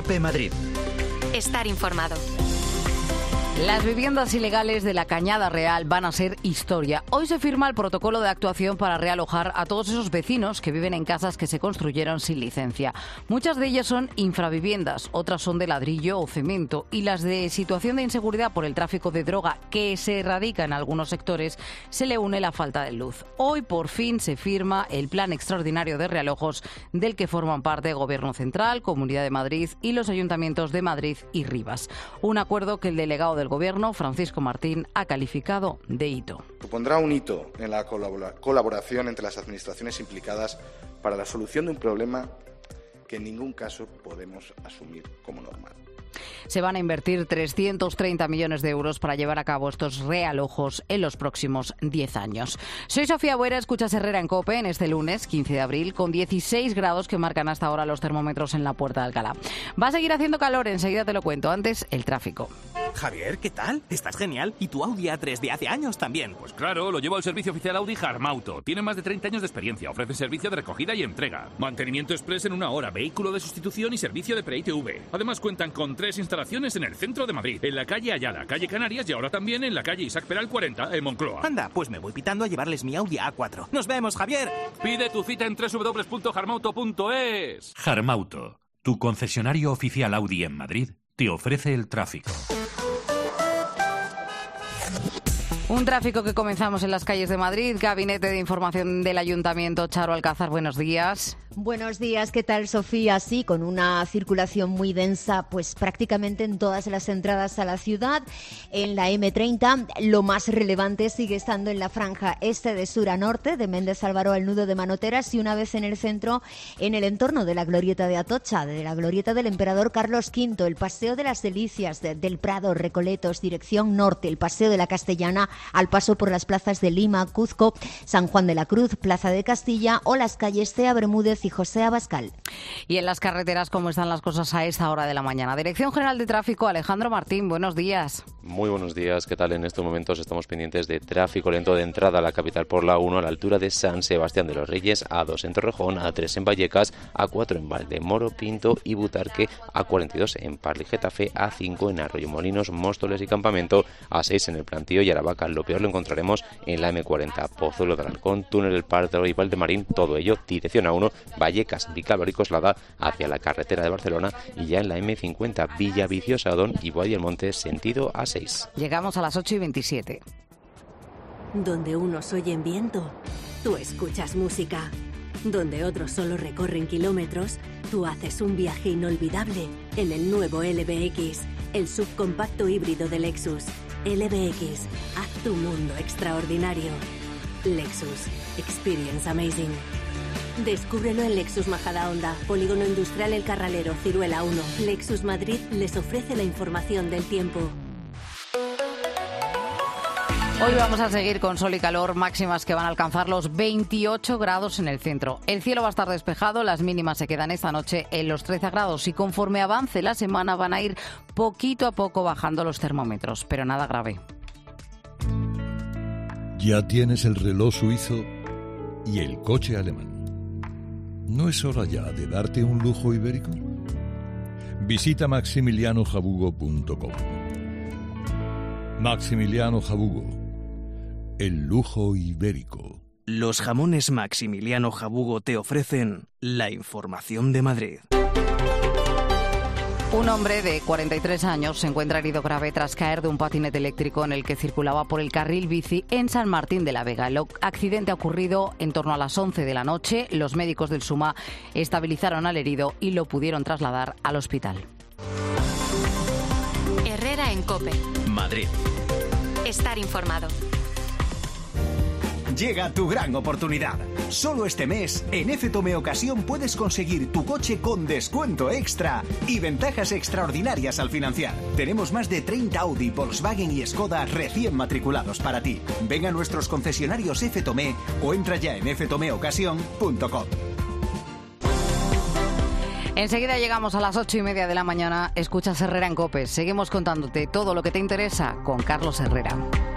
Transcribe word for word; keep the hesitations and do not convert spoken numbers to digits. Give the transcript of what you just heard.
COPE Madrid. Estar informado. Las viviendas ilegales de la Cañada Real van a ser historia. Hoy se firma el protocolo de actuación para realojar a todos esos vecinos que viven en casas que se construyeron sin licencia. Muchas de ellas son infraviviendas, otras son de ladrillo o cemento, y las de situación de inseguridad por el tráfico de droga que se erradica en algunos sectores se le une la falta de luz. Hoy por fin se firma el plan extraordinario de realojos del que forman parte Gobierno Central, Comunidad de Madrid y los ayuntamientos de Madrid y Rivas. Un acuerdo que el delegado del Gobierno, Francisco Martín, ha calificado de hito. Supondrá un hito en la colaboración entre las administraciones implicadas para la solución de un problema que en ningún caso podemos asumir como normal. Se van a invertir trescientos treinta millones de euros para llevar a cabo estos realojos en los próximos diez años. Soy Sofía Buera, escuchas Herrera en COPE en este lunes quince de abril, con dieciséis grados que marcan hasta ahora los termómetros en la Puerta de Alcalá. Va a seguir haciendo calor, enseguida te lo cuento. Antes, el tráfico. Javier, ¿qué tal? Estás genial. ¿Y tu Audi A tres de hace años también? Pues claro, lo llevo al servicio oficial Audi Harmauto. Tiene más de treinta años de experiencia. Ofrece servicio de recogida y entrega. Mantenimiento express en una hora, vehículo de sustitución y servicio de pre-I T V. Además cuentan con tres instalaciones en el centro de Madrid, en la calle Ayala, calle Canarias y ahora también en la calle Isaac Peral cuarenta, en Moncloa. Anda, pues me voy pitando a llevarles mi Audi A cuatro. ¡Nos vemos, Javier! Pide tu cita en doble u doble u doble u punto harmauto punto es. Harmauto, tu concesionario oficial Audi en Madrid, te ofrece el tráfico. Un tráfico que comenzamos en las calles de Madrid. Gabinete de Información del Ayuntamiento, Charo Alcázar, buenos días. Buenos días, ¿qué tal, Sofía? Sí, con una circulación muy densa, pues prácticamente en todas las entradas a la ciudad. En la eme treinta, lo más relevante sigue estando en la franja este de sur a norte, de Méndez Álvaro al nudo de Manoteras, y una vez en el centro, en el entorno de la Glorieta de Atocha, de la Glorieta del Emperador Carlos quinto, el Paseo de las Delicias, de, del Prado, Recoletos, dirección norte, el Paseo de la Castellana, al paso por las plazas de Lima, Cuzco, San Juan de la Cruz, Plaza de Castilla o las calles Cea Bermúdez y José Abascal. Y en las carreteras, ¿cómo están las cosas a esta hora de la mañana? Dirección General de Tráfico, Alejandro Martín, buenos días. Muy buenos días, ¿qué tal? En estos momentos estamos pendientes de tráfico lento de entrada a la capital por la uno a la altura de San Sebastián de los Reyes, A dos en Torrejón, A tres en Vallecas, A cuatro en Valdemoro, Pinto y Butarque, A cuarenta y dos en Parla y Getafe, A cinco en Arroyomolinos, Móstoles y Campamento, A seis en el Plantío y Aravaca. Lo peor lo encontraremos en la eme cuarenta, Pozuelo de Alarcón, Túnel del Pardo y Valdemarín, todo ello dirección A uno, Vallecas, Vicálvaro y Coslada hacia la carretera de Barcelona, y ya en la eme cincuenta, Villa Viciosa, Adón y Boadilla del Monte, sentido A seis. Llegamos a las ocho y veintisiete. Donde unos oyen viento, tú escuchas música. Donde otros solo recorren kilómetros, tú haces un viaje inolvidable en el nuevo ele be equis, el subcompacto híbrido de Lexus. ele be equis, haz tu mundo extraordinario. Lexus, experience amazing. Descúbrelo en Lexus Majadahonda, Polígono Industrial El Carralero, Ciruela uno. Lexus Madrid les ofrece la información del tiempo. Hoy vamos a seguir con sol y calor, máximas que van a alcanzar los veintiocho grados en el centro. El cielo va a estar despejado, las mínimas se quedan esta noche en los trece grados y conforme avance la semana van a ir poquito a poco bajando los termómetros, pero nada grave. Ya tienes el reloj suizo y el coche alemán. ¿No es hora ya de darte un lujo ibérico? Visita maximiliano jabugo punto com. Maximiliano Jabugo, el lujo ibérico. Los jamones Maximiliano Jabugo te ofrecen la información de Madrid. Un hombre de cuarenta y tres años se encuentra herido grave tras caer de un patinete eléctrico en el que circulaba por el carril bici en San Martín de la Vega. El accidente ha ocurrido en torno a las once de la noche. Los médicos del SUMA estabilizaron al herido y lo pudieron trasladar al hospital. Herrera en COPE. Madrid. Estar informado. Llega tu gran oportunidad. Solo este mes, en F Tome Ocasión puedes conseguir tu coche con descuento extra y ventajas extraordinarias al financiar. Tenemos más de treinta Audi, Volkswagen y Skoda recién matriculados para ti. Ven a nuestros concesionarios F Tome o entra ya en f tome ocasión punto com. Enseguida llegamos a las ocho y media de la mañana. Escuchas Herrera en COPE. Seguimos contándote todo lo que te interesa con Carlos Herrera.